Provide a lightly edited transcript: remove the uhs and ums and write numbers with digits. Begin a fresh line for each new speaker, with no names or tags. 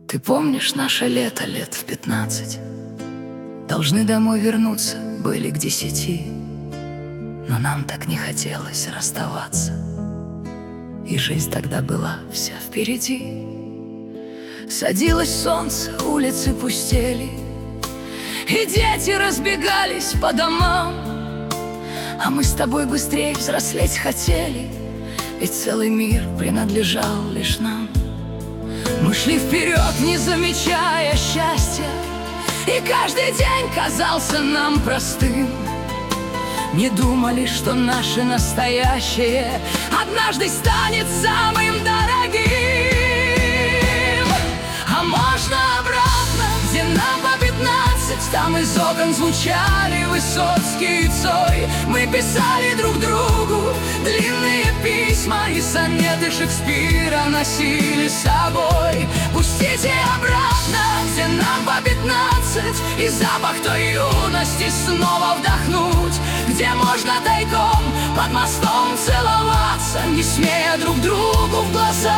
Ты помнишь наше лето лет в 15? Должны домой вернуться были к 10, но нам так не хотелось расставаться, и жизнь тогда была вся впереди. Садилось солнце, улицы пустели, и дети разбегались по домам, а мы с тобой быстрее взрослеть хотели, ведь целый мир принадлежал лишь нам. Мы шли вперед, не замечая счастья, и каждый день казался нам простым. Не думали, что наше настоящее однажды станет самым дорогим. А можно обратно, где нам по 15, там из окон звучали Высоцкий и Цой. Мы писали друг другу длинные письма, и сонеты Шекспира носили с собой. Пустите обратно, где нам по 15, и запах той юности снова вдохнуть, где можно тайком под мостом целоваться, не смея друг другу в глаза.